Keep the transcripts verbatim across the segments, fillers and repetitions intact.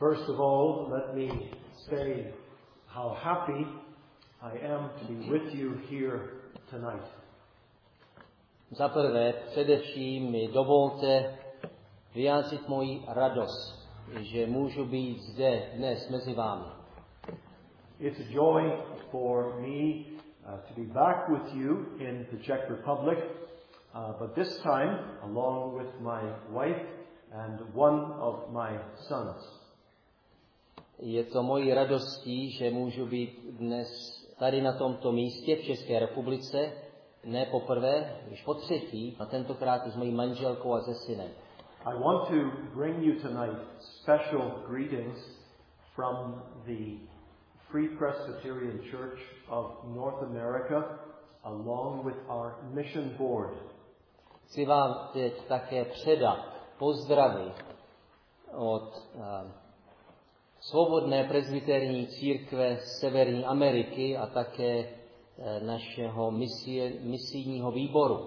First of all, let me say how happy I am to be with you here tonight. Za prvé, především mi dovolte vyjádřit moji radost, že můžu být zde dnes mezi vámi. It's a joy for me uh, to be back with you in the Czech Republic, uh, but this time along with my wife and one of my sons. Je to mojí radostí, že můžu být dnes tady na tomto místě v České republice, ne poprvé, už po třetí, a tentokrát s mojí manželkou a se synem. I want to bring you tonight special greetings from the Free Presbyterian Church of North America along with our mission board. Chci vám teď také předat pozdravy od uh, Svobodné presbyterní církve Severní Ameriky a také uh, našeho misie, misijního výboru.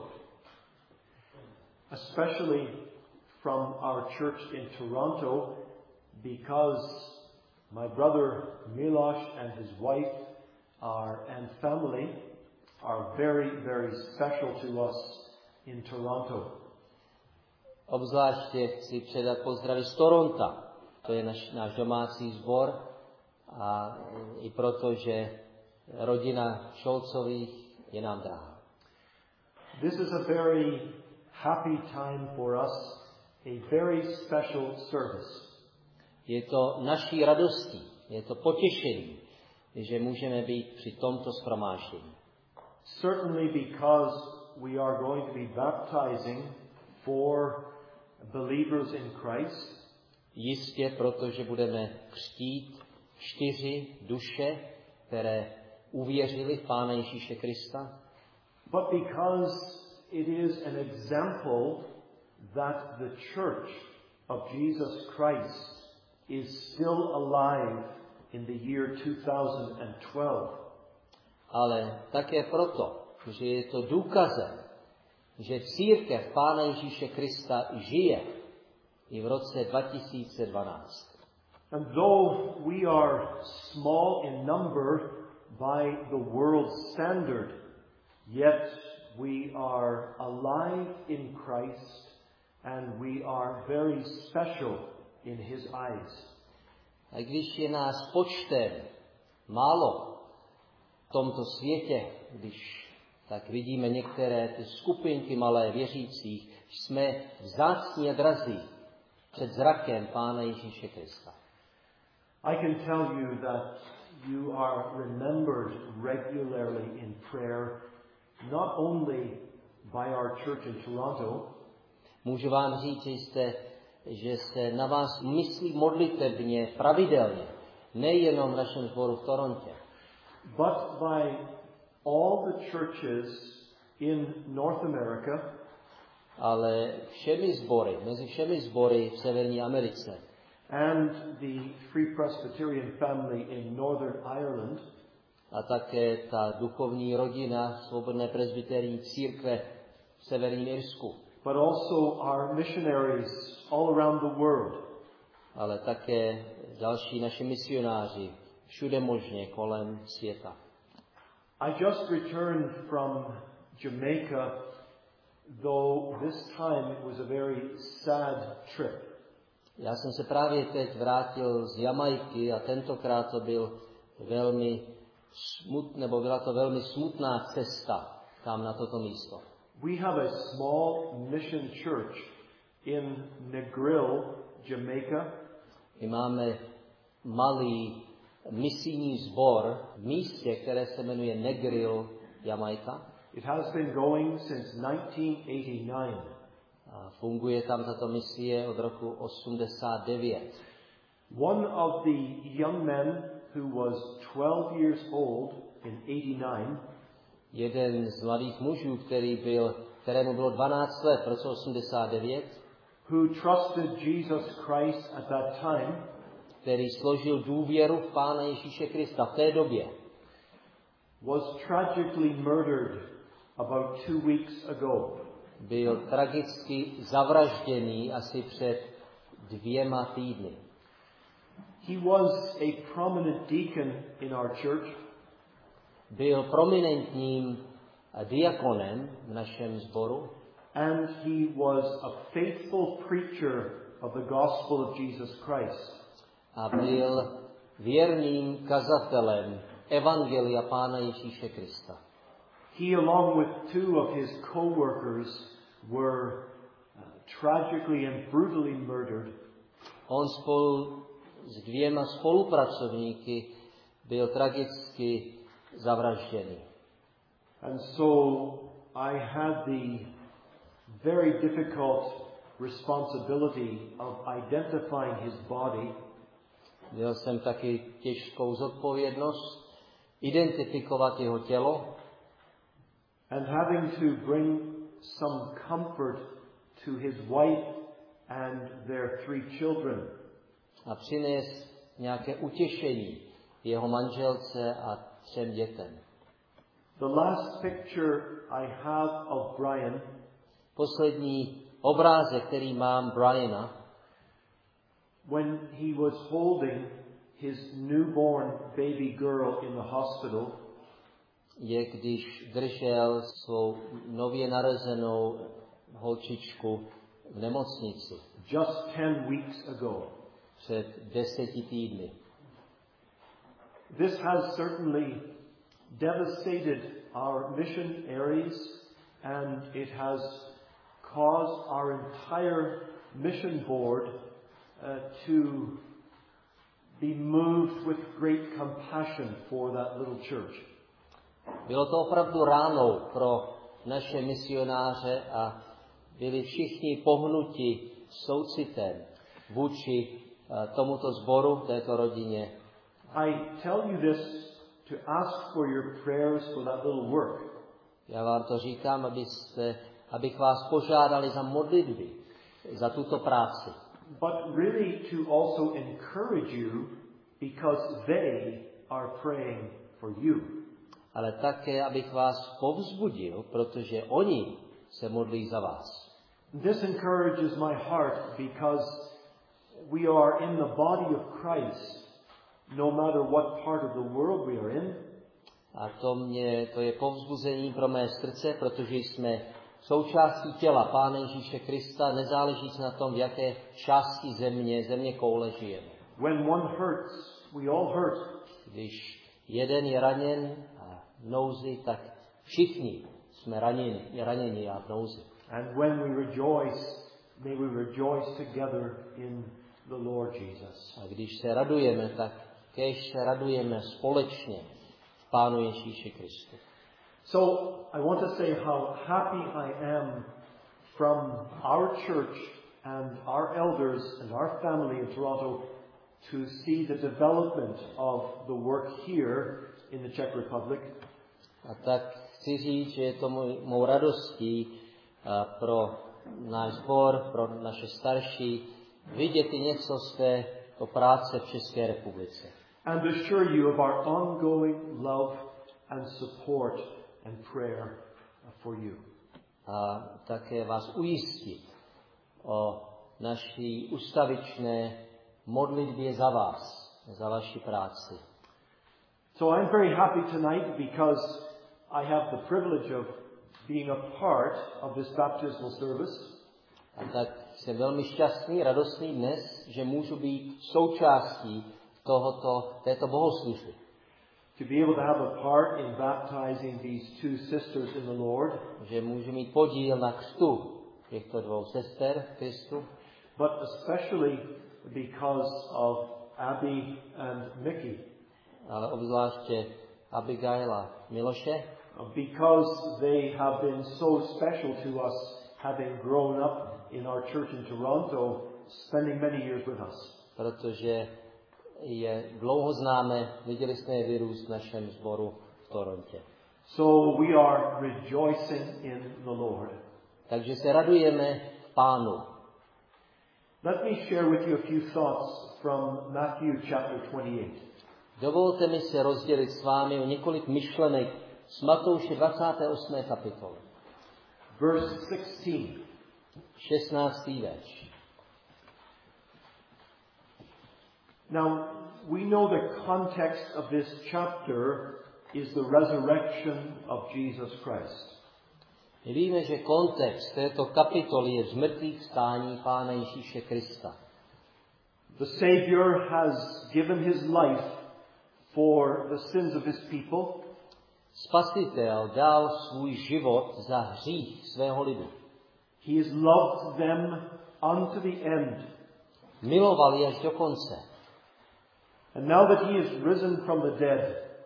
Especially from our church in Toronto, because my brother Miloš and his wife are, and family are very, very special to us in Toronto. Obzvláště chci předat pozdravy z Toronta. To je naš, náš domácí sbor a i proto, že rodina Šolcových je nám drahá. This is a very happy time for us, a very special service. Je to naší radostí, je to potěšení, že můžeme být při tomto shromáždění. Certainly because we are going to be baptizing for believers in Christ. Jistě, protože budeme křtít čtyři duše, které uvěřili v Pána Ježíše Krista. But because it is an example that the Church of Jesus Christ is still alive in the year two thousand twelve. Ale také proto, že je to důkazem, že církev Pána Ježíše Krista žije i v roce dva tisíce dvanáct. And though we are small in number by the world's standard, yet we are alive in Christ and we are very special in his eyes. A když je nás počtem málo v tomto světě, když tak vidíme některé ty skupinky malé věřících, jsme vzácní a drazí před zrakem Pána Ježíše Krista. I can tell you that you are remembered regularly in prayer, not only by our church in Toronto. Můžu vám říct, že, jste, že se na vás myslí modlitebně pravidelně, nejenom v našem sboru v Torontě, but by all the churches in North America, ale všemi sbory, mezi všemi sbory v Severní Americe and the Free Presbyterian family in Northern Ireland, a také ta duchovní rodina Svobodné presbyterní církve v Severním Irsku, but also our missionaries all around the world. ale také další naši misionáři všude možně kolem světa. I just returned from Jamaica, though this time it was a very sad trip. Já jsem se právě teď vrátil z Jamajky a tentokrát to byl velmi smut, nebo byla to velmi smutná cesta tam na toto místo. We have a small mission church in Negril, Jamaica. My máme malý misijní sbor v místě, které se jmenuje Negril, Jamajka. It has been going since nineteen eighty-nine. A funguje tam tato misie od roku osmdesát devět. One of the young men who was twelve years old in eighty-nine, jeden z mladých mužů, který byl, kterému bylo dvanáct let v roce osmdesát devět, who trusted Jesus Christ at that time, který složil důvěru v Pána Ježíše Krista v té době, was tragically murdered about two weeks ago. byl tragicky zavražděný asi před dvěma týdny. He was a prominent deacon in our church. Byl prominentním diakonem v našem sboru. And he was a faithful preacher of the gospel of Jesus Christ. A byl věrným kazatelem evangelia Pána Ježíše Krista. He, along with two of his co-workers, were uh, tragically and brutally murdered. On spolu s dvěma spolupracovníky byl tragicky zavražděný. And so I had the very difficult responsibility of identifying his body. Měl jsem taky těžkou zodpovědnost identifikovat jeho tělo and having to bring some comfort to his wife and their three children. A přinést nějaké utěšení jeho manželce a třem dětem. The last picture I have of Brian, poslední obrázek, který mám Briana, when he was holding his newborn baby girl in the hospital, je, když držel svou nově narozenou holčičku v nemocnici. Just ten weeks ago. Před deseti týdny. This has certainly devastated our mission areas, and it has caused our entire mission board uh, to be moved with great compassion for that little church. Bylo to opravdu ránou pro naše misionáře a byli všichni pohnuti soucitem vůči tomuto sboru, této rodině. I tell you this to ask for your prayers for that little work. Já vám to říkám, abyste, abych vás požádali za modlitby, za tuto práci. But really to also encourage you because they are praying for you. Ale také, abych vás povzbudil, protože oni se modlí za vás. This encourages my heart because we are in the body of Christ, no matter what part of the world we are in. A to, mě, to je povzbuzení pro mé srdce, protože jsme součástí těla Pána Ježíše Krista, nezáleží na tom, v jaké části země, země koule žijeme. When one hurts, we all hurt. Když jeden je raněn a v nouzi, tak všichni jsme raněni, raněni a v nouzi. And when we rejoice, may we rejoice together in the Lord Jesus. A když se radujeme, tak kéž se radujeme společně v Pánu Ježíši Kristu. So I want to say how happy I am from our church and our elders and our family in Toronto to see the development of the work here in the Czech Republic. A tak chci říct, že je to můj, mou radostí pro náš sbor, pro naše starší, vidět i něco z této práce v České republice. And assure you of our ongoing love and support and prayer for you. A také vás ujistit o naší ustavičné modlitbě za vás, za vaši práci. So I'm very happy tonight because I have the privilege of being a part of this baptismal service. A tak jsem velmi šťastný, radostný dnes, že můžu být součástí tohoto, této bohoslužby. To be able to have a part in baptizing these two sisters in the Lord. Že můžu mít podíl na křtu těchto dvou sester v Kristu. But especially because of Abby and Mickey. Ale obzvláště Abigail a Miloše. Because they have been so special to us, having grown up in our church in Toronto, spending many years with us. Protože je dlouho známe, viděli jsme je vyrůst v našem sboru v Torontě. So we are rejoicing in the Lord. Takže se radujeme v Pánu. Let me share with you a few thoughts from Matthew chapter twenty-eight. Dovolte mi se rozdělit s vámi o několik myšlenek z Matouše dvacáté osmé kapitoly. Verse sixteen. šestnáctý verš. Now, we know the context of this chapter is the resurrection of Jesus Christ. My víme, že kontext této kapitoly je zmrtvých stání Pána Ježíše Krista. The Savior has given his life for the sins of his people. Spasitel dal svůj život za hřích svého lidu. He has loved them unto the end. Miloval je až do konce. And now that he is risen from the dead,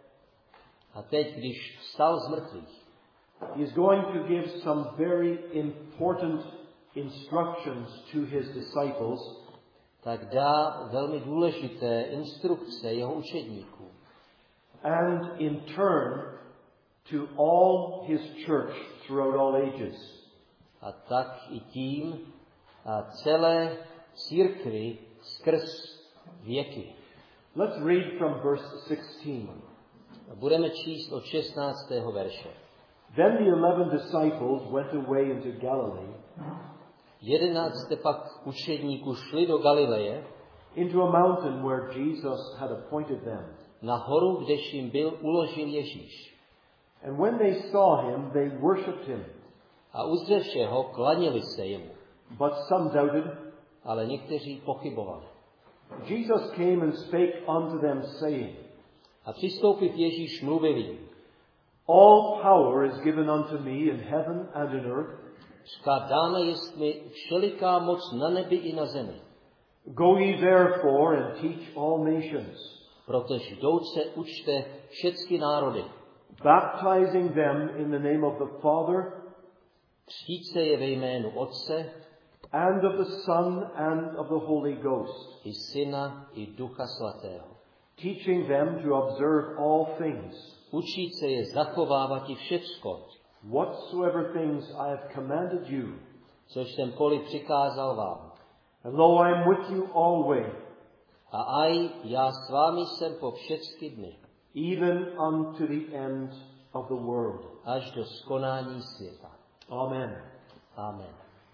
a teď, když vstal z mrtvých, he is going to give some very important instructions to his disciples. Tak dá velmi důležité instrukce jeho učedníkům. And in turn to all his church throughout all ages. A tak i tím a celé církvi skrz věky. Let's read from verse sixteen. Budeme číst od šestnáctého verše. Then the eleven disciples went away into Galilee. Jedenáct pak učedníků šli do Galileje, into a mountain where Jesus had appointed them. Na horu, kdež jim byl uložil Ježíš. And when they saw him, they worshipped him. A uzřevši ho, klanili se jemu. But some doubted. Ale někteří pochybovali. Jesus came and spake unto them, saying, a přistoupив Ježíš mluvil jim. All power is given unto me in heaven and in earth. Říká, dána jest mi všeliká moc na nebi i na zemi. Go ye therefore and teach all nations. Protože jdouce učte všechny národy. Baptizing them in the name of the Father. Křtíce je ve jménu Otce. And of the Son and of the Holy Ghost. I Syna, i Ducha Svatého. Teaching them to observe all things. Učit se je zachovávat i všecko. Whatsoever things I have commanded you. Což jsem koli přikázal vám. And lo, I am with you always. A aj já s vámi jsem po všechny dny. Even unto the end of the world. Až do skonání světa. Amen. Amen.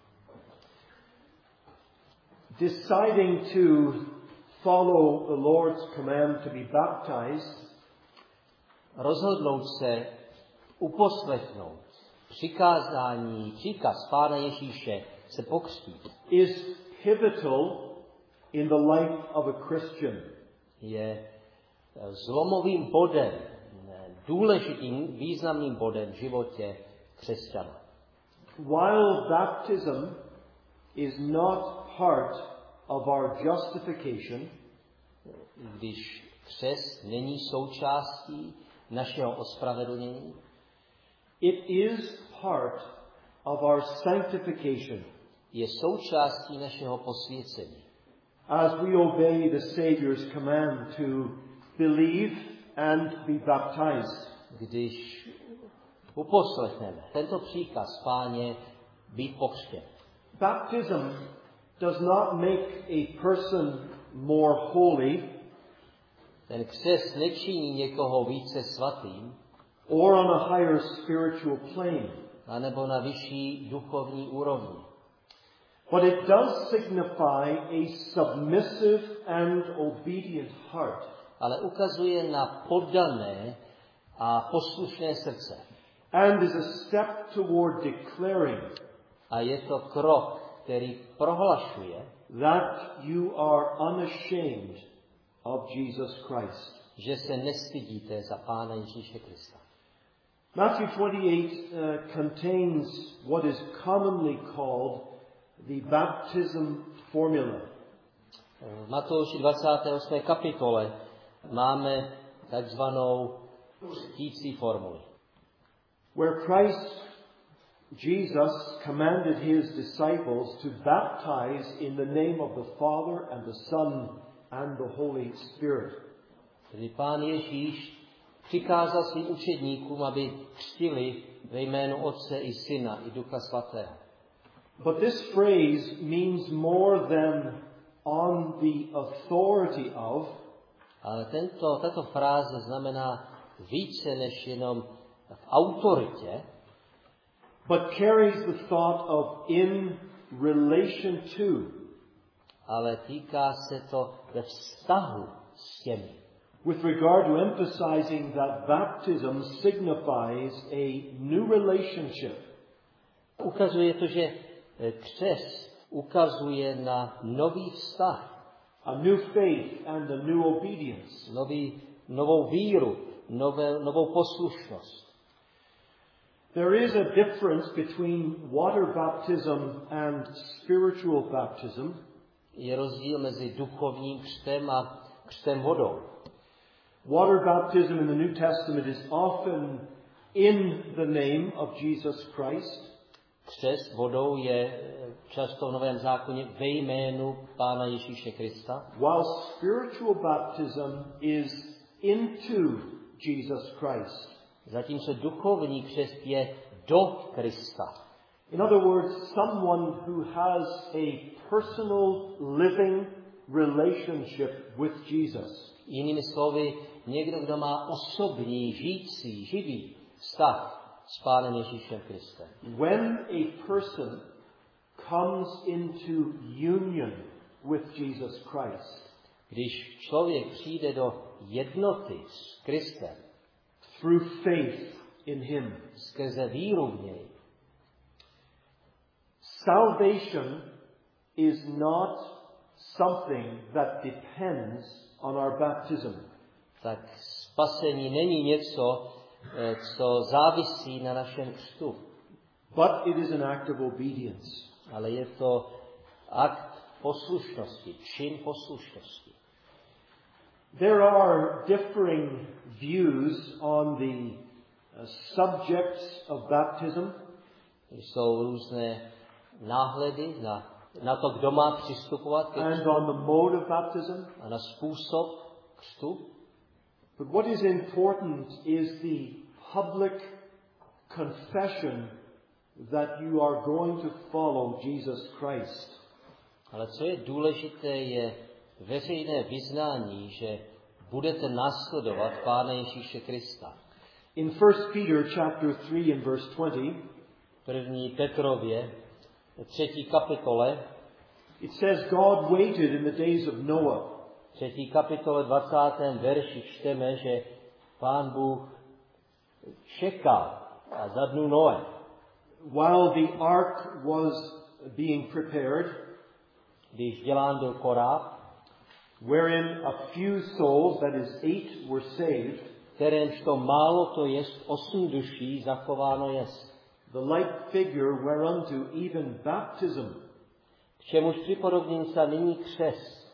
Deciding to follow the Lord's command to be baptized. Rozhodnout se uposlechnout přikázání, příkaz Pána Ježíše se pokřtít. Is pivotal in the life of a Christian. Je zlomovým bodem, důležitým, významným bodem v životě křesťana. While baptism is not part of our justification, když křest není součástí našeho ospravedlnění, it is part of our sanctification. Je součástí našeho posvěcení. As we obey the Savior's command to believe and be baptized. Když uposlechneme tento příkaz Páně být pokřtěn. Baptism does not make a person more holy. Ten křest nečiní někoho více svatým. Or on a higher spiritual plane. A nebo na vyšší duchovní úrovni. But it does signify a submissive and obedient heart. Ale ukazuje na poddané a poslušné srdce. And is a step toward declaring. A je to krok, který prohlašuje, that you are unashamed of Jesus Christ. Že se nestydíte za Pána Ježíše Krista. Matthew twenty-eight uh, contains what is commonly called the baptism formula. V Matouši dvacáté osmé kapitole máme takzvanou křtící formuli. Where Christ Jesus commanded his disciples to baptize in the name of the Father and the Son and the Holy Spirit. Tedy Pán Ježíš přikázal svým učedníkům, aby křtili ve jménu Otce i Syna i Ducha Svatého. But this phrase means more than on the authority of. Ale tento, tato fráze znamená více než jenom v autoritě. But carries the thought of in relation to. ale týká se to ve vztahu s těmi. With regard to emphasizing that baptism signifies a new relationship. Ukazuje to, že křest ukazuje na nový vztah. A new faith and a new obedience. Nový, novou víru, nové, novou poslušnost. There is a difference between water baptism and spiritual baptism. Je rozdíl mezi duchovním křtem a křtem vodou. Water baptism in the New Testament is often in the name of Jesus Christ. Křest vodou je často v Novém zákoně ve jménu Pána Ježíše Krista. While spiritual baptism is into Jesus Christ. Zatímco duchovní křest je do Krista. In other words, someone who has a personal living relationship with Jesus. Jinými slovy, někdo, kdo má osobní, žijící, živý vztah s Pánem Ježíšem Kristem. When a person comes into union with Jesus Christ, když člověk přijde do jednoty s Kristem, through faith in him, skrze víru v něj, salvation is not something that depends on our baptism. Tak spasení není něco, co závisí na našem křtu. But it is an act of obedience. Ale je to akt poslušnosti, čin poslušnosti. There are differing views on the subjects of baptism. Jsou různé náhledy na, na to, kdo má přistupovat ke and on the mode of baptism. A na způsob křtu. But what is important is the public confession that you are going to follow Jesus Christ. Ale co je důležité, je veřejné vyznání, že budete následovat Pána Ježíše Krista. In First Peter chapter three and verse twenty, první Petrově, třetí kapitole, it says God waited in the days of Noah. třetí kapitole dvacátém verši čteme, že Pán Bůh čekal a za dnů Noe. While the ark was being prepared, když dělán byl koráb, wherein a few souls, that is eight, were saved, kterémž to málo to jest osm duší zachováno jest. The like figure whereunto even baptism, k čemuž připodobním se nyní křest,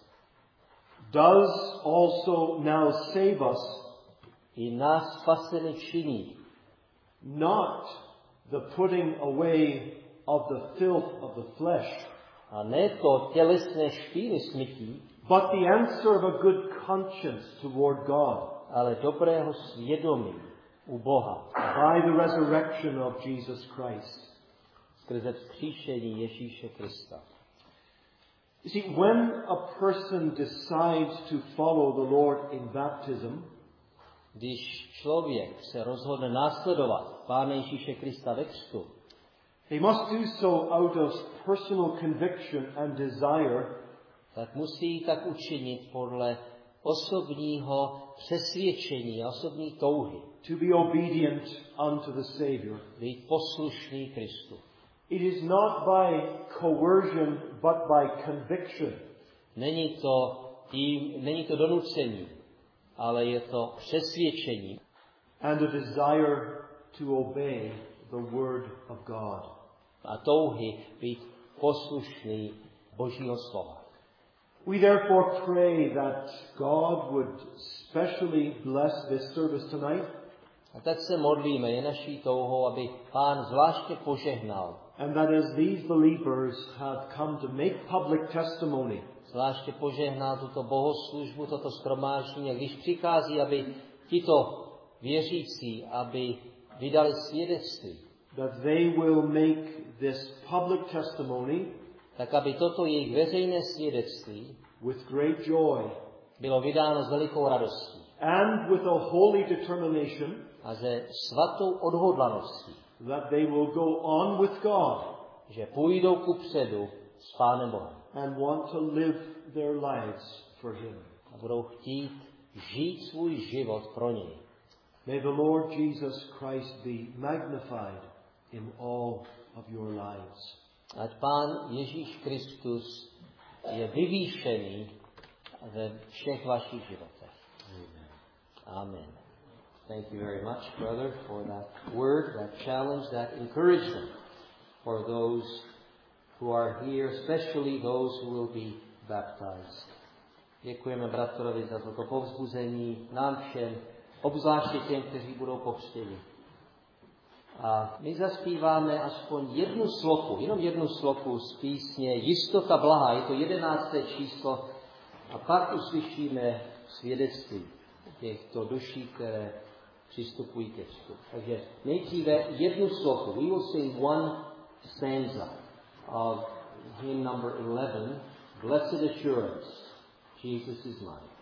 does also now save us, i nás spaseni činí, not the putting away of the filth of the flesh, a ne to tělesné špíny smytí, but the answer of a good conscience toward God, ale dobrého svědomí u Boha, by the resurrection of Jesus Christ. Skrze vzkříšení Ježíše Krista. You see, when a person decides to follow the Lord in baptism, když člověk se rozhodne následovat Pána Ježíše Krista ve křtu, he must do so out of personal conviction and desire, tak musí tak učinit podle osobního přesvědčení a osobní touhy. To be obedient unto the Savior. Být poslušný Kristu. It is not by coercion, but by conviction. Není to tím, není to donucení, ale je to přesvědčení. And a desire to obey the word of God. A touhy být poslušný Božího slova. We therefore pray that God would specially bless this service tonight. A tak se modlíme, je naší touhou, aby Pán zvláště požehnal. And that as these believers have come to make public testimony, zvláště požehnal tuto bohoslužbu, toto shromáždění, když přichází, aby tito věřící, aby vydali svědectví, that they will make this public testimony tak aby toto jejich veřejné svědectví with great joy bylo vydáno s velikou radostí and with a holy determination a se svatou odhodlaností, that they will go on with God že půjdou kupředu s Pánem Bohem. and want to live their lives for him. A budou chtít žít svůj život pro něj. May the Lord Jesus Christ be magnified in all of your lives. Ať Pán Ježíš Kristus je vyvýšený ve všech vašich životech. Amen. Thank you very much, brother, for that word, that challenge, that encouragement for those who are here, especially those who will be baptized. Děkujeme bratrovi za toto povzbuzení nám všem, obzvláště těm, kteří budou pokřtěni. A my zaspíváme aspoň jednu sloku, jenom jednu sloku z písně Jistota blahá, je to jedenácté číslo, a pak uslyšíme svědectví těchto duší, které přistupují ke křtu. Takže nejdříve jednu sloku. We will sing one stanza of hymn number eleven, Blessed Assurance, Jesus is mine.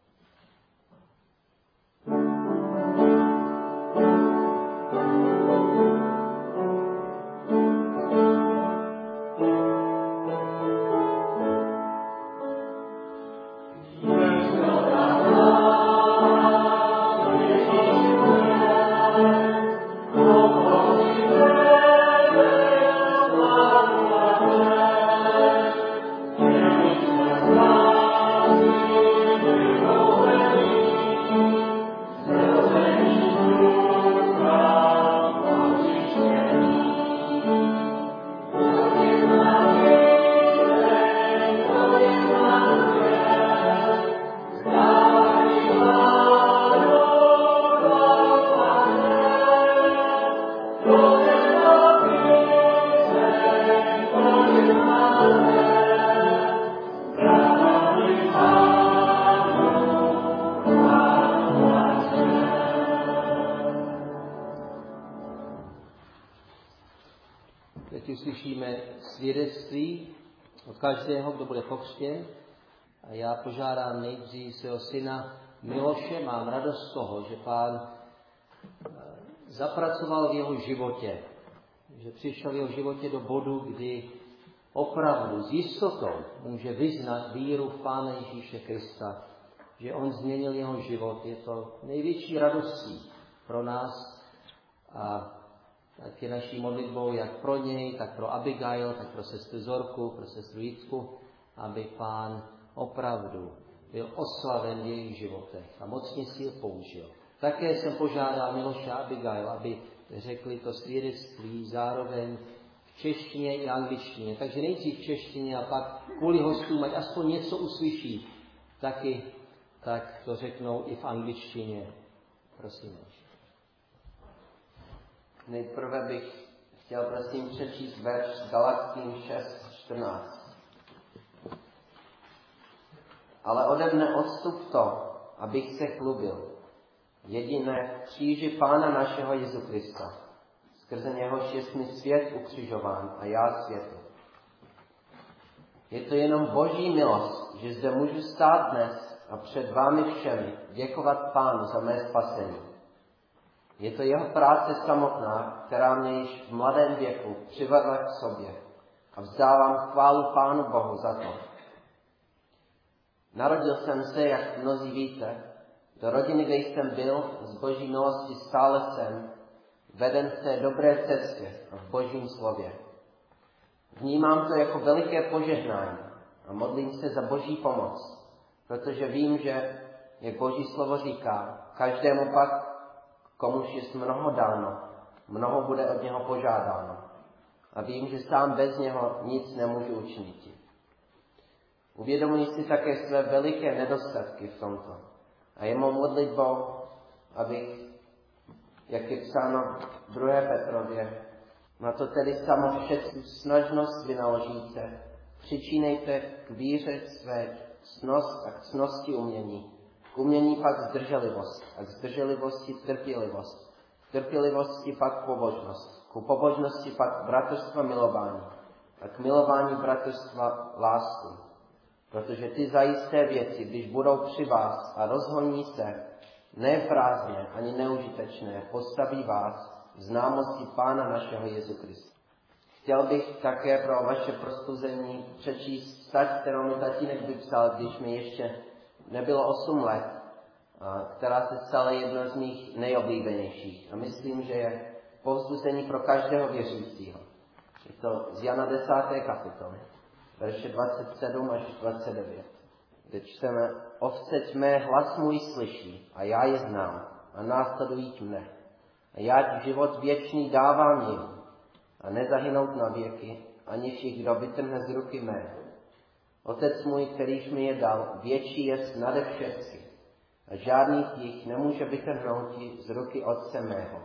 Slyšíme svědectví od každého, kdo bude pokřtěn. A já požádám nejdřív svého syna Miloše. Mám radost z toho, že Pán zapracoval v jeho životě, že přišel v jeho životě do bodu, kdy opravdu s jistotou může vyznat víru v Pána Ježíše Krista, že on změnil jeho život. Je to největší radostí pro nás a tak je naší modlitbou jak pro něj, tak pro Abigail, tak pro sestru Zorku, pro sestru Jitku, aby Pán opravdu byl oslaven v jejich životech a mocně si je použil. Také jsem požádal Miloše a Abigail, aby řekli to svědectví zároveň v češtině i angličtině. Takže nejdřív v češtině a pak kvůli hostům, ať aspoň něco uslyší, taky tak to řeknou i v angličtině. Prosím, Miloš. Nejprve bych chtěl prosím přečíst verš z Galatským šest čtrnáct. Ale ode mne odstup to, abych se chlubil. Jediné v kříži Pána našeho Jezu Krista, skrze něhož jest mi svět ukřižován a já světu. Je to jenom Boží milost, že zde můžu stát dnes a před vámi všemi děkovat Pánu za mé spasení. Je to jeho práce samotná, která mě již v mladém věku přivedla k sobě a vzdávám chválu Pánu Bohu za to. Narodil jsem se, jak mnozí víte, do rodiny, kde jsem byl, z Boží milosti stále jsem, veden v té dobré cestě a v Božím slově. Vnímám to jako veliké požehnání a modlím se za Boží pomoc, protože vím, že, jak Boží slovo říká, každému pak, komuž jest mnoho dáno, mnoho bude od něho požádáno. A vím, že sám bez něho nic nemůžu učinit. Uvědomuji si také své veliké nedostatky v tomto. A je mou modlitbou, abych, jak je psáno v druhé Petrově, na to tedy samo všetku snažnost vynaložíte, přičínejte k víře své cnost a k cnosti umění, k umění pak zdrželivost a k zdrželivosti trpělivost, k trpělivosti pak pobožnost, ku pobožnosti pak bratrstva milování a k milování bratrstva lásku. Protože ty zajisté věci, když budou při vás a rozhoní se, ne prázdné ani neužitečné, postaví vás v známosti Pána našeho Jezu Krista. Chtěl bych také pro vaše prostuzení přečíst stať, kterou mi tatínek vypsal, když mi ještě nebylo osm let, která se stala jedna z mých nejoblíbenějších. A myslím, že je povzbuzení pro každého věřícího. Je to z Jana desáté kapitoly, verše dvacet sedm až dvacet devět, kde čteme: Ovce tmé hlas můj slyší a já je znám a následují mne. A já život věčný dávám jim a nezahynout na věky, aniž jich kdo vytrhne z ruky mé. Otec můj, kterýž mi je dal, větší jest nade všecky a žádný z nich nemůže vytrhnout z ruky Otce mého.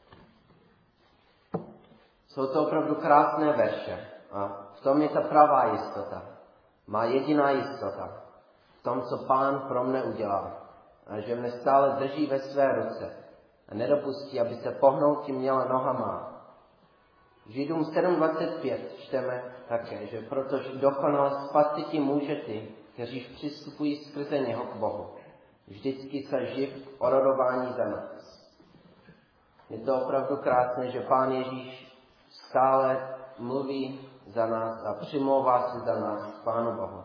Jsou to opravdu krásné verše a v tom je ta pravá jistota. Má jediná jistota v tom, co Pán pro mne udělal a že mne stále drží ve své ruce a nedopustí, aby se pohnouti měla nohama. Židům sedm dvacet pět čteme také, že protože dokonale spasiti může ty, kteří přistupují skrze něho k Bohu. Vždycky se živ orodování za nás. Je to opravdu krásné, že Pán Ježíš stále mluví za nás a přimlouvá se za nás k Pánu Bohu.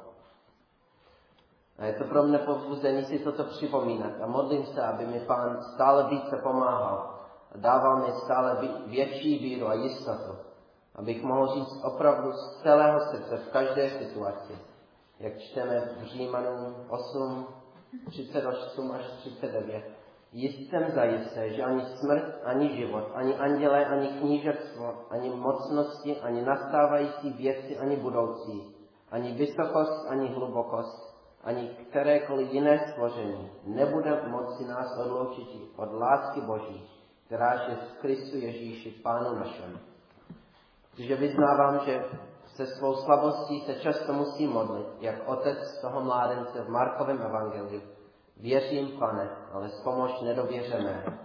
A je to pro mne povzbuzení si toto připomínat a modlím se, aby mi Pán stále více pomáhal a dával mi stále větší víru a jistotu, abych mohl říct opravdu z celého srdce v každé situaci, jak čteme v Římanům osm, třicet osm až třicet devět. Jist jsem zajisté, že ani smrt, ani život, ani andělé, ani knížectvo, ani mocnosti, ani nastávající věci, ani budoucí, ani vysokost, ani hlubokost, ani kterékoliv jiné stvoření nebude moci nás odloučit od lásky Boží, kteráž je v Kristu Ježíši, Pánu našem. Protože vyznávám, že se svou slabostí se často musím modlit, jak otec toho mládence v Markovém evangeliu. Věřím, Pane, ale vzpomož nedověře mé.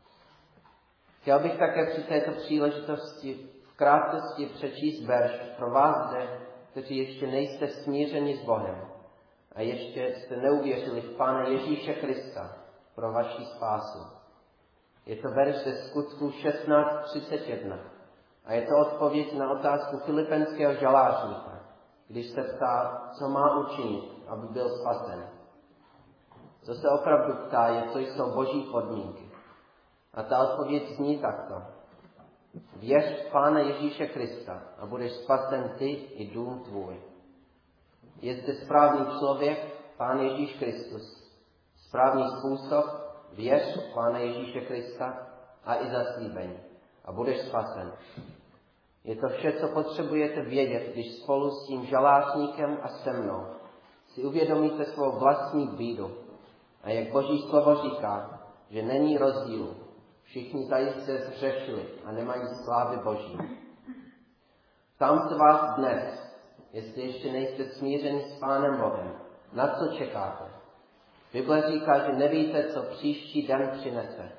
Chtěl bych také při této příležitosti v krátkosti přečíst verš pro vás zde, kteří ještě nejste smířeni s Bohem a ještě jste neuvěřili v Pána Ježíše Krista pro vaši spásu. Je to verš ze Skutků šestnáct třicet jedna a je to odpověď na otázku filipenského žalářníka, když se ptá, co má učinit, aby byl spasen. Co se opravdu ptá, je, co jsou Boží podmínky. A ta odpověď zní takto. Věř v Pána Ježíše Krista a budeš spasen ty i dům tvůj. Je zde správný člověk, Pán Ježíš Kristus. Správný způsob, věř v Pána Ježíše Krista a i zaslíbení. A budeš spasen. Je to vše, co potřebujete vědět, když spolu s tím žalářníkem a se mnou si uvědomíte svou vlastní bídu. A jak Boží slovo říká, že není rozdílu. Všichni zajisté zřešili a nemají slávy Boží. Tam se vás dnes, jestli ještě nejste smířeni s Pánem Bohem, na co čekáte? Bible říká, že nevíte, co příští den přinese.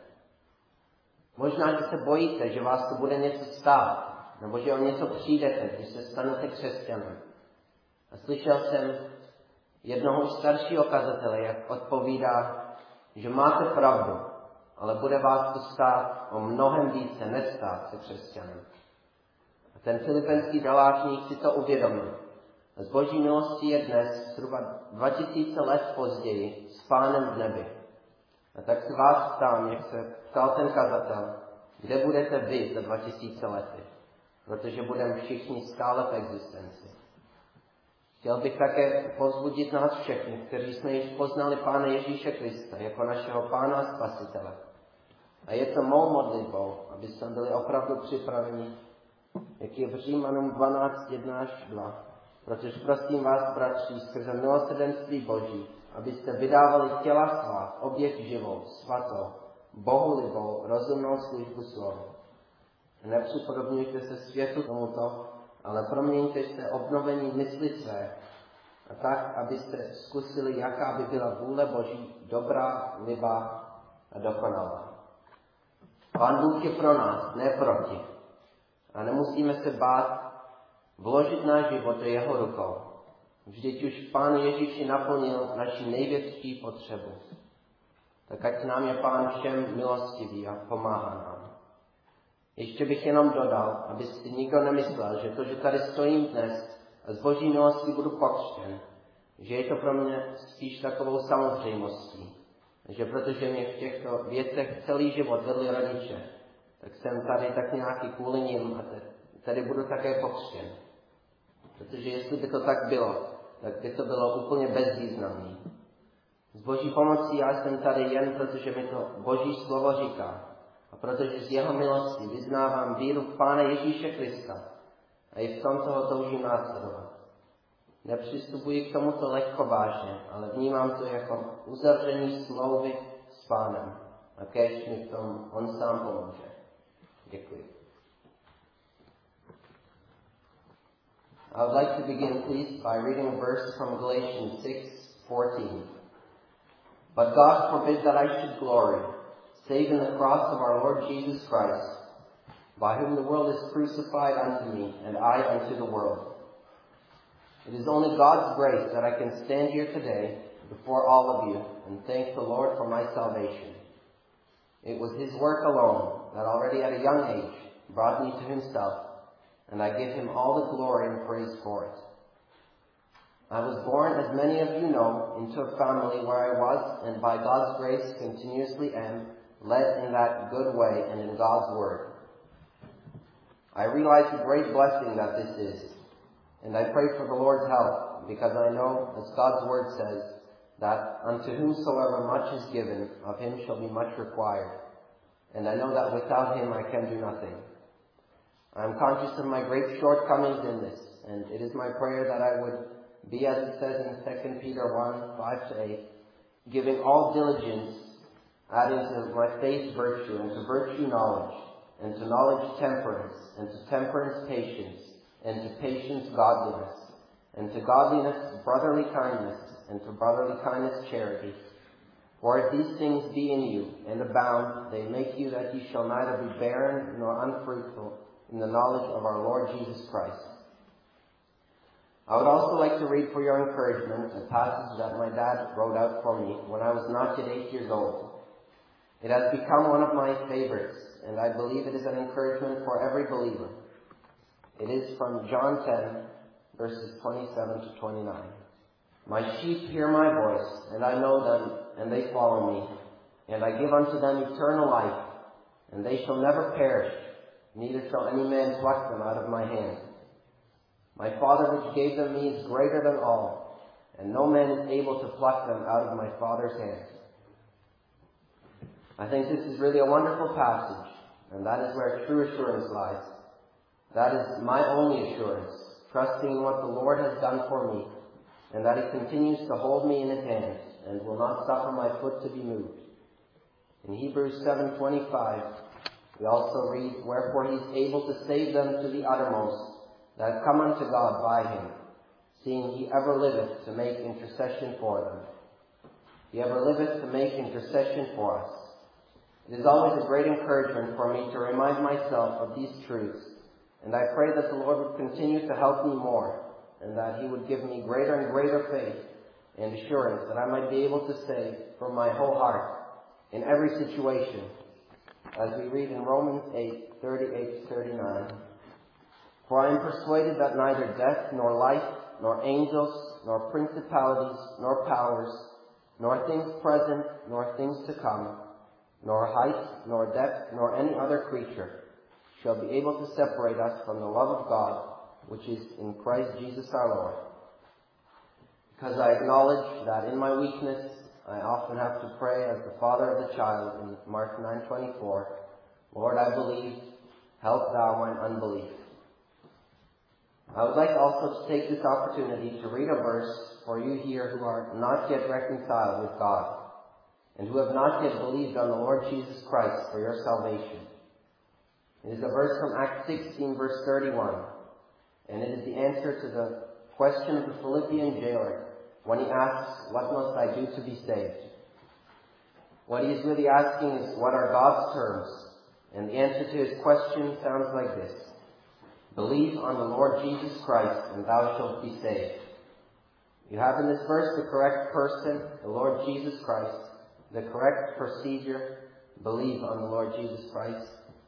Možná, že se bojíte, že vás to bude něco stát, nebo že o něco přijdete, když se stanete křesťanem. A slyšel jsem jednoho staršího kazatele, jak odpovídá, že máte pravdu, ale bude vás to stát o mnohem více nestát se křesťanem. A ten filipenský žalářník si to uvědomil. A z Boží milostí je dnes, zhruba dva tisíce let později, s Pánem v nebi. A tak se vás ptám, jak se ptal ten kazatel, kde budete vy za dva tisíce lety, protože budeme všichni stále v existenci. Chtěl bych také povzbudit nás všechny, kteří jsme již poznali Pána Ježíše Krista jako našeho Pána a Spasitele. A je to mou modlitbou, aby jsme byli opravdu připraveni, jak je v Římanům dvanáct jedna až dva. Protože prosím vás, bratři, skrze milosrdenství Boží, abyste vydávali těla svá, oběť živou, svatou, bohulibou, rozumnou službu slovu. Nepřipodobňujte se světu tomuto, ale proměňte se obnovení mysli své, a tak, abyste zkusili, jaká by byla vůle Boží, dobrá, libá a dokonalá. Pán Bůh je pro nás, ne proti. A nemusíme se bát vložit náš život do jeho rukou. Vždyť už Pán Ježíši naplnil naši největší potřebu. Tak ať nám je Pán všem milostivý a pomáhá nám. Ještě bych jenom dodal, aby si nikdo nemyslel, že to, že tady stojím dnes a z boží milosti budu pokřtěn, že je to pro mě spíš takovou samozřejmostí. Že protože mě v těchto věcech celý život vedli rodiče, tak jsem tady tak nějaký kvůli nim a tady budu také pokřtěn. Protože jestli by to tak bylo, tak by to bylo úplně bezvýznamné. S boží pomocí já jsem tady jen, protože mi to boží slovo říká. A protože z jeho milosti vyznávám víru v Pána Ježíše Krista. A i v tom toho toužím následovat. Nepřistupuji k tomuto lehkovážně, ale vnímám to jako uzavření smlouvy s Pánem. A kéž mi v tom on sám pomůže. Děkuji. I would like to begin, please, by reading a verse from Galatians six fourteen. But God forbid that I should glory, save in the cross of our Lord Jesus Christ, by whom the world is crucified unto me, and I unto the world. It is only God's grace that I can stand here today before all of you and thank the Lord for my salvation. It was His work alone that already at a young age brought me to Himself, and I give Him all the glory and praise for it. I was born, as many of you know, into a family where I was, and by God's grace continuously am, led in that good way and in God's Word. I realize the great blessing that this is, and I pray for the Lord's help, because I know, as God's Word says, that unto whomsoever much is given, of him shall be much required. And I know that without Him I can do nothing. I am conscious of my great shortcomings in this, and it is my prayer that I would be, as it says in Second Peter one, five to eight, giving all diligence, adding to my faith virtue, and to virtue knowledge, and to knowledge temperance, and to temperance patience, and to patience godliness, and to godliness brotherly kindness, and to brotherly kindness charity. For if these things be in you, and abound, they make you that ye shall neither be barren nor unfruitful in the knowledge of our Lord Jesus Christ. I would also like to read for your encouragement a passage that my dad wrote out for me when I was not yet eight years old. It has become one of my favorites, and I believe it is an encouragement for every believer. It is from John ten, verses twenty-seven to twenty-nine. My sheep hear my voice, and I know them, and they follow me. And I give unto them eternal life, and they shall never perish, neither shall any man pluck them out of my hand. My Father which gave them me is greater than all, and no man is able to pluck them out of my Father's hand. I think this is really a wonderful passage, and that is where true assurance lies. That is my only assurance, trusting in what the Lord has done for me, and that He continues to hold me in His hands, and will not suffer my foot to be moved. In Hebrews seven twenty-five, we also read, Wherefore He is able to save them to the uttermost, that come unto God by Him, seeing He ever liveth to make intercession for them. He ever liveth to make intercession for us. It is always a great encouragement for me to remind myself of these truths, and I pray that the Lord would continue to help me more, and that He would give me greater and greater faith and assurance that I might be able to say from my whole heart, in every situation, as we read in Romans eight, thirty-eight to thirty-nine, For I am persuaded that neither death, nor life, nor angels, nor principalities, nor powers, nor things present, nor things to come, nor height, nor depth, nor any other creature shall be able to separate us from the love of God, which is in Christ Jesus our Lord. Because I acknowledge that in my weakness, I often have to pray as the father of the child in Mark nine twenty-four, Lord, I believe, help thou mine unbelief. I would like also to take this opportunity to read a verse for you here who are not yet reconciled with God, and who have not yet believed on the Lord Jesus Christ for your salvation. It is a verse from Acts sixteen, verse thirty-one, and it is the answer to the question of the Philippian jailer when he asks, what must I do to be saved? What he is really asking is, what are God's terms? And the answer to his question sounds like this. Believe on the Lord Jesus Christ, and thou shalt be saved. You have in this verse the correct person, the Lord Jesus Christ, the correct procedure, believe on the Lord Jesus Christ,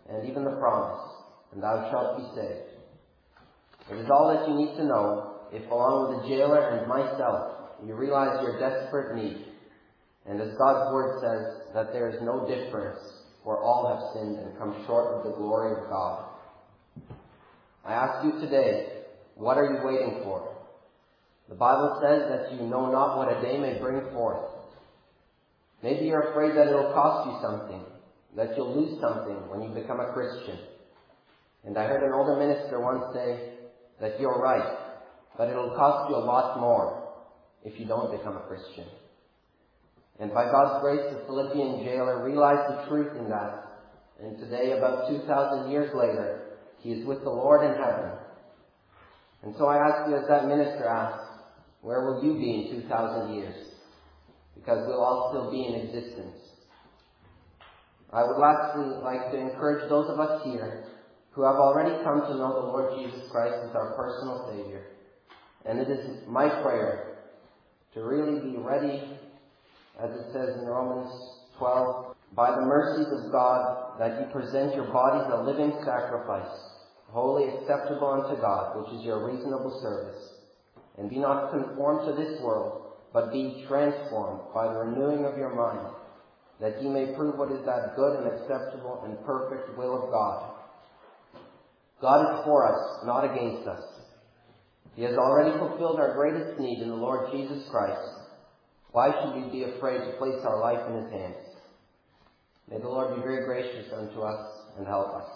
and even the promise, and thou shalt be saved. It is all that you need to know if, along with the jailer and myself, you realize your desperate need, and as God's Word says, that there is no difference, for all have sinned and come short of the glory of God. I ask you today, what are you waiting for? The Bible says that you know not what a day may bring forth. Maybe you're afraid that it'll cost you something, that you'll lose something when you become a Christian. And I heard an older minister once say that you're right, but it'll cost you a lot more if you don't become a Christian. And by God's grace, the Philippian jailer realized the truth in that. And today, about two thousand years later, he is with the Lord in heaven. And so I ask you, as that minister asked, where will you be in two thousand years? Because we'll all still be in existence. I would lastly like to encourage those of us here who have already come to know the Lord Jesus Christ as our personal Savior. And it is my prayer to really be ready, as it says in Romans twelve, by the mercies of God, that you present your bodies a living sacrifice, wholly acceptable unto God, which is your reasonable service. And be not conformed to this world, but be transformed by the renewing of your mind, that ye may prove what is that good and acceptable and perfect will of God. God is for us, not against us. He has already fulfilled our greatest need in the Lord Jesus Christ. Why should we be afraid to place our life in His hands? May the Lord be very gracious unto us and help us.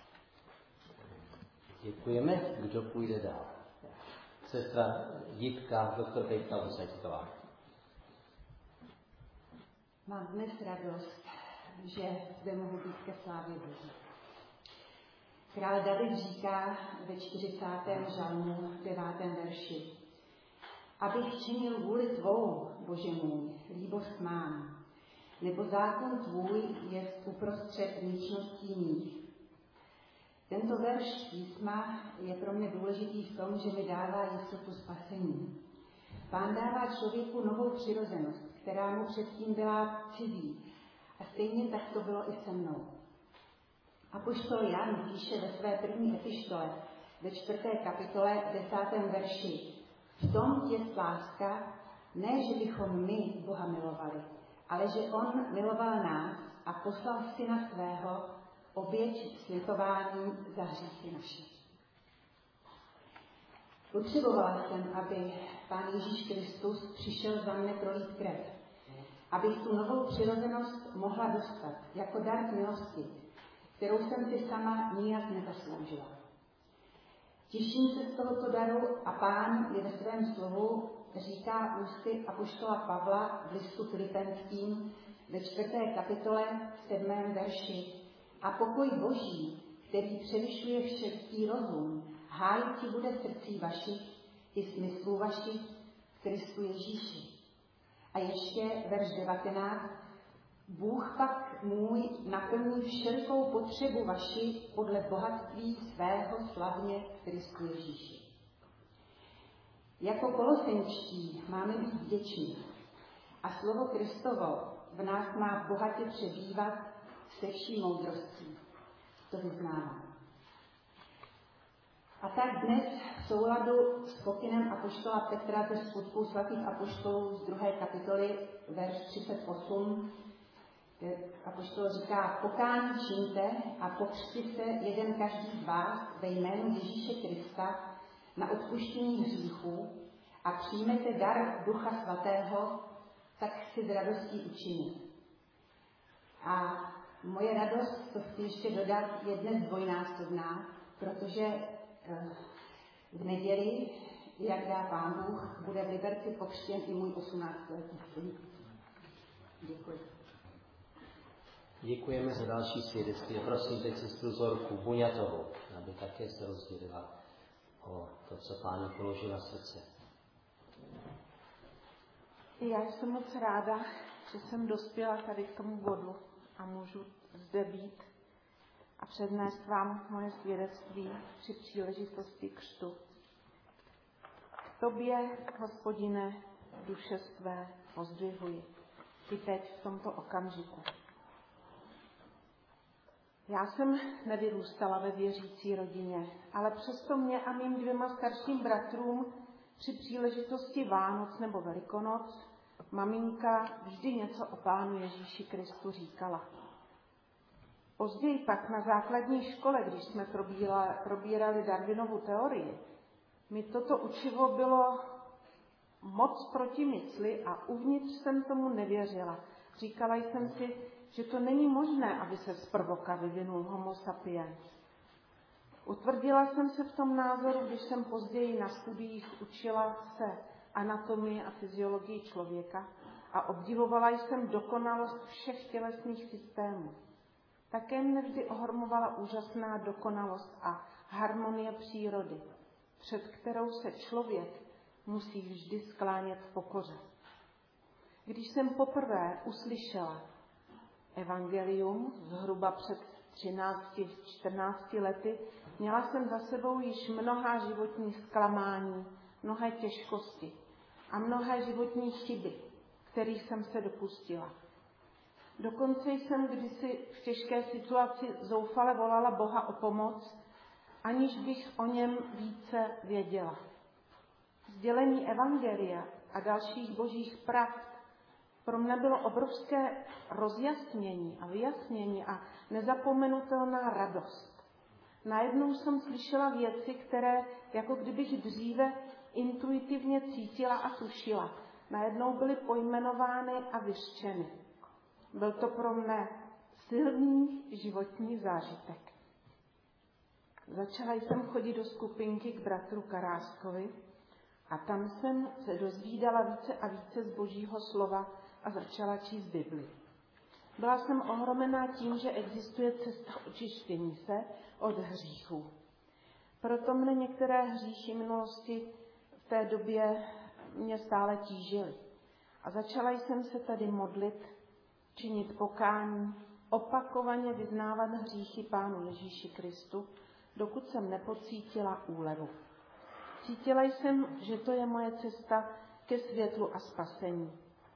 Děkujeme. Kdo půjde dál? Sestra Jitka, doktor Pejta Vosajková. Mám dnes radost, že zde mohu být ke slávě Boží. Král David říká ve čtyřicátém žalmu, devátém verši: Abych činil vůli tvou, Bože můj, líbost mám, nebo zákon tvůj je uprostřed vnitřností mých. Tento verš písma je pro mě důležitý v tom, že mi dává jistotu spasení. Pán dává člověku novou přirozenost, která mu předtím byla cizí. A stejně tak to bylo i se mnou. Apoštol Jan píše ve své první epištole, ve čtvrté kapitole, desátém verši: V tom jest láska, ne, že bychom my Boha milovali, ale že on miloval nás a poslal syna svého, oběť slitování za hříchy naše. Potřebovala jsem, aby Pán Ježíš Kristus přišel za mne prolít krev, abych tu novou přirozenost mohla dostat jako dar milosti, kterou jsem si sama nijak nezasloužila. Těším se z tohoto daru a Pán mi ve svém slovu říká ústy apoštola Pavla v listu Filipenským ve čtvrté kapitole v sedmém verši: A pokoj Boží, který převyšuje všecký rozum, hájit ti bude srdcí vašich i smyslů vašich v Kristu Ježíši. A ještě verš devatenáct. Bůh pak můj naplní všelikou potřebu vaši podle bohatství svého slavně v Kristu Ježíši. Jako Kolosenští máme být vděční a slovo Kristovo v nás má bohatě přebývat se vší moudrostí. To vyznávám. A tak dnes v souladu s pokynem apoštola Petra ze skutků svatých apoštolů z druhé kapitoly, verš třicet osm, kde apoštol říká: Pokání čiňte a pokřti se jeden každý z vás ve jménu Ježíše Krista na odpuštění hříchů a přijmete dar Ducha Svatého, tak si s radostí učinit. A moje radost, to chci ještě dodat, je dnes dvojnásobná, protože v neděli, jak dá Pán Bůh, bude v Liberci pokřtěn i můj osmnáctiletý syn. Děkuji. Děkujeme za další svědectví. Prosím teď sestru Zorku Buňatovou, aby také se rozdělila o to, co Pán položil na srdce. Já jsem moc ráda, že jsem dospěla tady k tomu bodu a můžu zde být a přednést vám moje svědectví při příležitosti křtu. K tobě, Hospodine, duše své pozdvihuji, i teď v tomto okamžiku. Já jsem nevyrůstala ve věřící rodině, ale přesto mě a mým dvěma starším bratrům při příležitosti Vánoc nebo Velikonoc maminka vždy něco o Pánu Ježíši Kristu říkala. Později pak na základní škole, když jsme probírali, probírali Darwinovu teorii, mi toto učivo bylo moc proti mysli a uvnitř jsem tomu nevěřila. Říkala jsem si, že to není možné, aby se z prvoka vyvinul homo sapiens. Utvrdila jsem se v tom názoru, když jsem později na studiích učila se anatomii a fyziologii člověka a obdivovala jsem dokonalost všech tělesných systémů. Také mne vždy ohromovala úžasná dokonalost a harmonie přírody, před kterou se člověk musí vždy sklánět v pokoře. Když jsem poprvé uslyšela evangelium zhruba před třinácti čtrnácti lety, měla jsem za sebou již mnohá životní zklamání, mnohé těžkosti a mnohé životní chyby, kterých jsem se dopustila. Dokonce jsem kdysi v těžké situaci zoufale volala Boha o pomoc, aniž bych o něm více věděla. Sdělení evangelia a dalších božích pravd pro mne bylo obrovské rozjasnění a vyjasnění a nezapomenutelná radost. Najednou jsem slyšela věci, které jako kdybych dříve intuitivně cítila a tušila. Najednou byly pojmenovány a vyřčeny. Byl to pro mne silný životní zážitek. Začala jsem chodit do skupinky k bratru Karáskovi a tam jsem se dozvídala více a více z božího slova a začala číst Bibli. Byla jsem ohromená tím, že existuje cesta očištění se od hříchů. Proto mne některé hříchy minulosti v té době mě stále tížily. A začala jsem se tady modlit, činit pokání, opakovaně vyznávat hříchy Pánu Ježíši Kristu, dokud jsem nepocítila úlevu. Cítila jsem, že to je moje cesta ke světlu a spasení.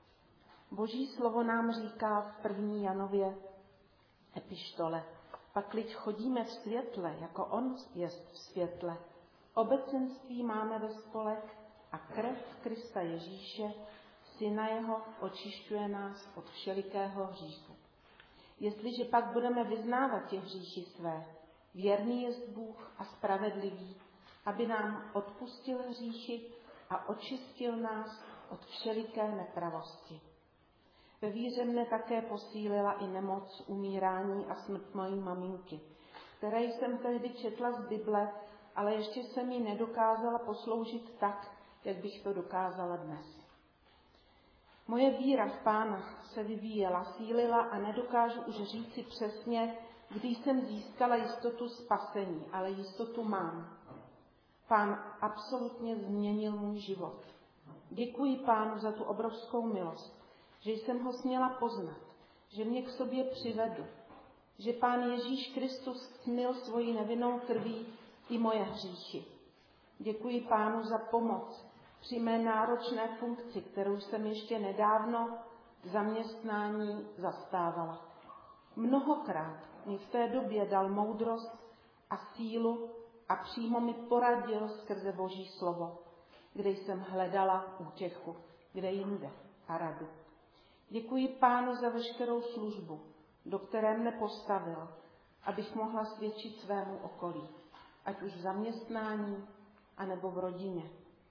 Boží slovo nám říká v první Janově epištole: pakliž chodíme v světle, jako on je v světle, obecenství máme ve spolek a krev Krista Ježíše, Syna jeho, očišťuje nás od všelikého hříchu. Jestliže pak budeme vyznávat těch hříchy své, věrný jest Bůh a spravedlivý, aby nám odpustil hříchy a očistil nás od všeliké nepravosti. Ve víře mne také posílila i nemoc, umírání a smrt mojí maminky, které jsem tehdy četla z Bible, ale ještě jsem jí nedokázala posloužit tak, jak bych to dokázala dnes. Moje víra v Pána se vyvíjela, sílila a nedokážu už říci přesně, kdy jsem získala jistotu spasení, ale jistotu mám. Pán absolutně změnil můj život. Děkuji Pánu za tu obrovskou milost, že jsem ho směla poznat, že mě k sobě přivedl, že Pán Ježíš Kristus smyl svojí nevinnou krví i moje hříchy. Děkuji Pánu za pomoc při mé náročné funkci, kterou jsem ještě nedávno v zaměstnání zastávala. Mnohokrát mi v té době dal moudrost a sílu a přímo mi poradil skrze Boží slovo, kde jsem hledala útěchu, kde jinde a radu. Děkuji Pánu za veškerou službu, do které mne postavil, abych mohla svědčit svému okolí, ať už v zaměstnání, anebo v rodině.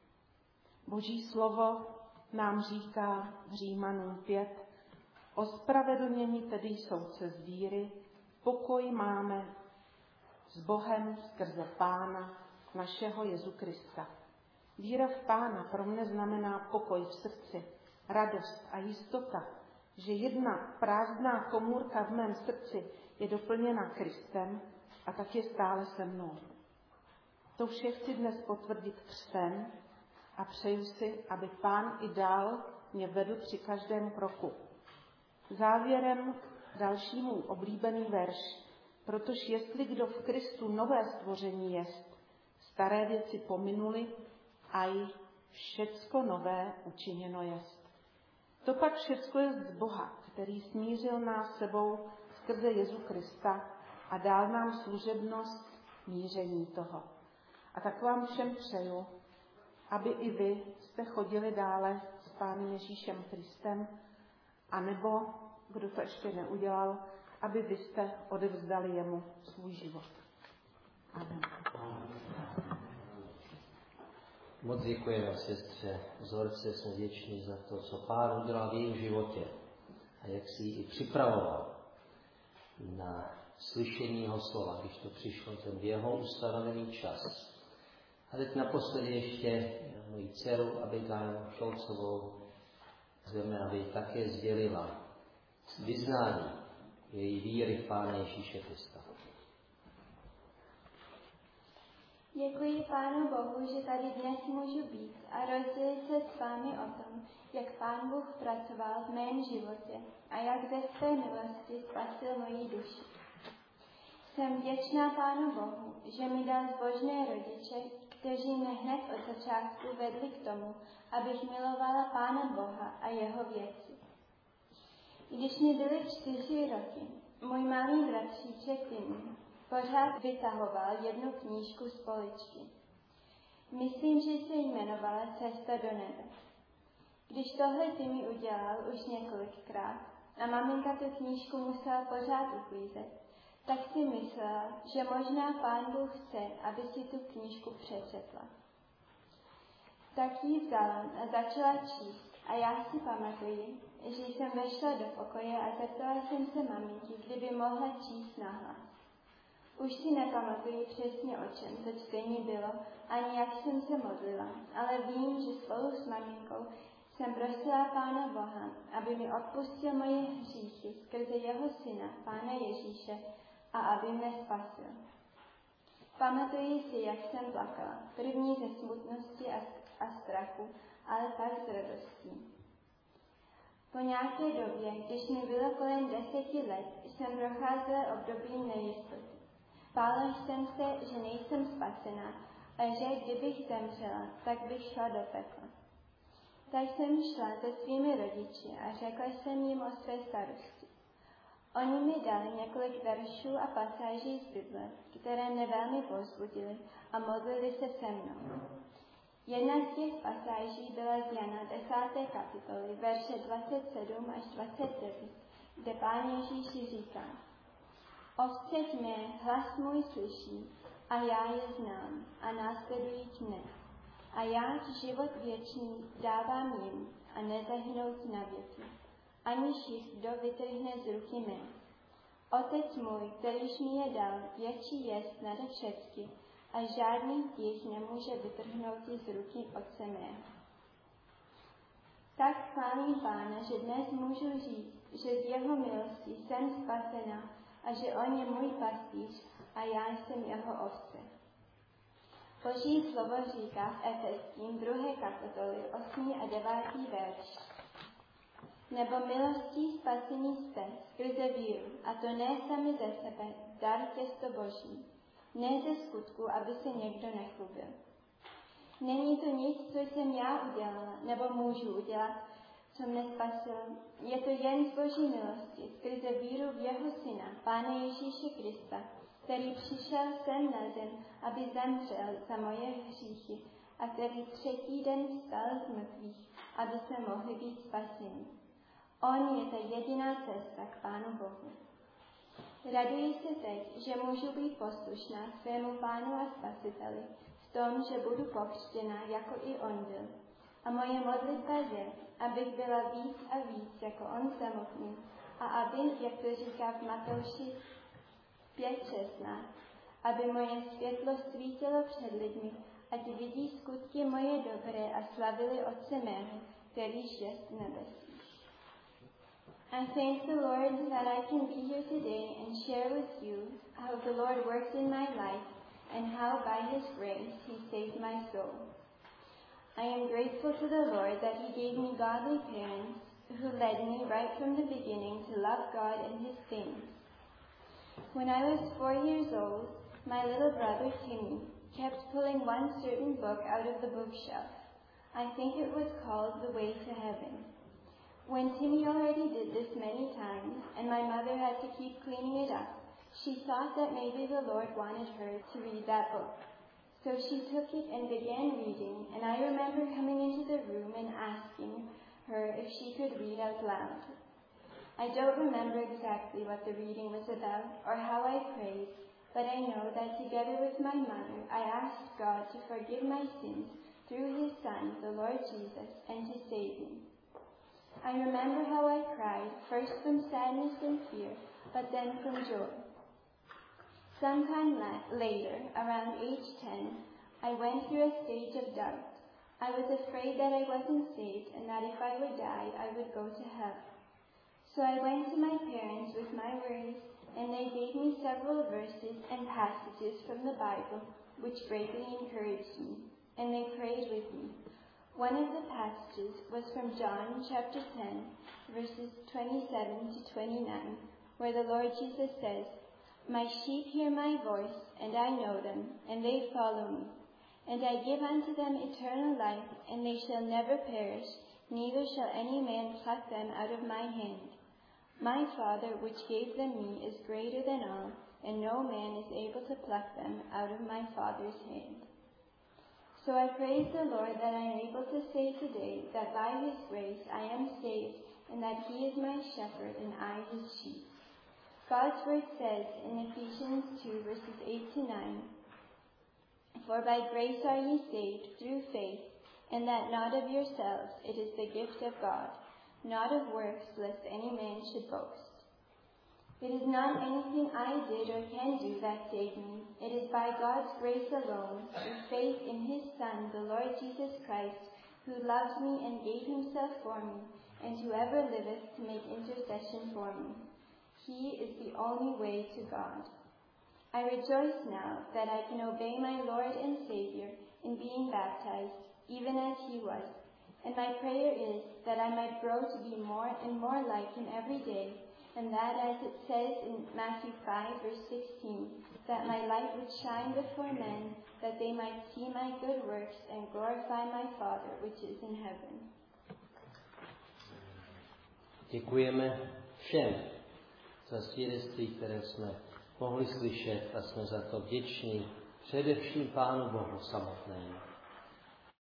Boží slovo nám říká v Římanům pět, ospravedlněni tedy jsou z víry, pokoj máme s Bohem skrze Pána našeho Jezu Krista. Víra v Pána pro mne znamená pokoj v srdci, radost a jistota, že jedna prázdná komůrka v mém srdci je doplněna Kristem a tak je stále se mnou. To vše chci dnes potvrdit křtem a přeju si, aby Pán i dál mě vedl při každém kroku. Závěrem další můj oblíbený verš, protože jestli kdo v Kristu nové stvoření jest, staré věci pominuly a i všecko nové učiněno jest. To pak všecko jest z Boha, který smířil nás sebou skrze Jezu Krista a dal nám služebnost míření toho. A tak vám všem přeju, aby i vy jste chodili dále s Pánem Ježíšem Kristem, anebo, kdo to ještě neudělal, aby vy jste odevzdali jemu svůj život. Amen. Moc děkujeme, sestře Zorce, jsme vděční za to, co Pán udělal v jejím životě a jak si ji i připravoval na slyšení jeho slova, když to přišlo ten v jeho ustanovený čas. A teď naposledy ještě moji dceru Abigail Šolcovou zveme, aby ji také sdělila vyznání její víry v Pána Ježíše Krista. Děkuji Pánu Bohu, že tady dnes můžu být a rozdělit se s vámi o tom, jak Pán Bůh pracoval v mém životě a jak ze své milosti spasil moji duši. Jsem vděčná Pánu Bohu, že mi dal zbožné rodiče, kteří mě hned od začátku vedli k tomu, abych milovala Pána Boha a jeho věci. Když mi byly čtyři roky, můj malý bratříček Tim pořád vytahoval jednu knížku z poličky. Myslím, že se jmenovala Cesta do nebe. Když tohle Timmy udělal už několikrát a maminka tu knížku musela pořád uklízet, tak si myslela, že možná Pán Bůh chce, aby si tu knížku přečetla. Tak ji vzala a začala číst a já si pamatuji, že jsem vešla do pokoje a zeptala jsem se maminky, kdyby mohla číst nahlas. Už si nepamatuji přesně, o čem to čtení bylo, ani jak jsem se modlila, ale vím, že spolu s maminkou jsem prosila Pána Boha, aby mi odpustil moje hříchy skrze jeho syna, Pána Ježíše, a aby mne spasil. Pamatuji si, jak jsem plakala, první ze smutnosti a, a strachu, ale pak z radostí. Po nějaké době, když mi bylo kolem deseti let, jsem procházela období nejistoty. Bála jsem se, že nejsem spasená a že kdybych zemřela, tak bych šla do pekla. Tak jsem šla se svými rodiči a řekla jsem jim o své starosti. Oni mi dali několik veršů a pasáží z Bible, které mě velmi povzbudily a modlili se se mnou. Jedna z těch pasáží byla z Jana desáté kapitoly, verše dvacet sedm až dvacet devět, kde Pán Ježíš říká: Ovce mé hlas můj slyší a já je znám a následují mne. A já život věčný dávám jim a nezahynout na věky, aniž jich kdo vytrhne z ruky mé. Otec můj, kterýž mi je dal, větší jest nade všecky a žádný z nich nemůže vytrhnout z ruky Otce mého. Tak chválím Pána, že dnes můžu říct, že z jeho milosti jsem spasená a že on je můj pastýř a já jsem jeho ovce. Boží slovo říká v Efeským druhé kapitoly osmý a devátý verš: Nebo milostí spasení jste skrze víru, a to ne sami ze sebe, dar těsto Boží, ne ze skutku, aby se někdo nechlubil. Není to nic, co jsem já udělala, nebo můžu udělat, co mne spasil. Je to jen z Boží milosti, skrze víru v jeho syna, Pána Ježíše Krista, který přišel sem na zem, aby zemřel za moje hříchy a který třetí den vstal z mrtvých, aby jsme mohli být spaseni. On je ta jediná cesta k Pánu Bohu. Raduji se teď, že můžu být poslušná svému Pánu a Spasiteli v tom, že budu pokřtěna, jako i on byl. A moje modlitba je, abych byla víc a víc jako on samotný a aby, jak to říká v Matouši pět šestnáct, aby moje světlo svítilo před lidmi, ať vidí skutky moje dobré a slavili Otce mého, kterýž jest v nebesích. I thank the Lord that I can be here today and share with you how the Lord works in my life and how by His grace He saved my soul. I am grateful to the Lord that He gave me godly parents who led me right from the beginning to love God and His things. When I was four years old, my little brother Timmy kept pulling one certain book out of the bookshelf. I think it was called The Way to Heaven. When Timmy already did this many times, and my mother had to keep cleaning it up, She thought that maybe the Lord wanted her to read that book. So she took it and began reading, and I remember coming into the room and asking her if she could read out loud. I don't remember exactly what the reading was about or how I prayed, but I know that together with my mother, I asked God to forgive my sins through his Son, the Lord Jesus, and to save me. I remember how I cried, first from sadness and fear, but then from joy. Sometime la- later, around age ten, I went through a stage of doubt. I was afraid that I wasn't saved and that if I would die, I would go to hell. So I went to my parents with my worries, and they gave me several verses and passages from the Bible which greatly encouraged me, and they prayed with me. One of the passages was from John chapter ten, verses twenty-seven to twenty-nine, where the Lord Jesus says, "My sheep hear my voice, and I know them, and they follow me. And I give unto them eternal life, and they shall never perish, neither shall any man pluck them out of my hand. My Father, which gave them me, is greater than all, and no man is able to pluck them out of my Father's hand." So I praise the Lord that I am able to say today that by his grace I am saved, and that he is my shepherd, and I his sheep. God's word says in Ephesians two, verses eight to nine, "For by grace are ye saved through faith, and that not of yourselves, it is the gift of God, not of works, lest any man should boast." It is not anything I did or can do that saved me. It is by God's grace alone, through faith in his Son, the Lord Jesus Christ, who loved me and gave himself for me, and who ever liveth to make intercession for me. He is the only way to God. I rejoice now that I can obey my Lord and Savior in being baptized, even as he was. And my prayer is that I might grow to be more and more like him every day, and that, as it says in Matthew five, verse sixteen, that my light would shine before men, that they might see my good works and glorify my Father, which is in heaven. Děkujeme všem za svědectví, které jsme mohli slyšet, a jsme za to vděční především Pánu Bohu samotnému.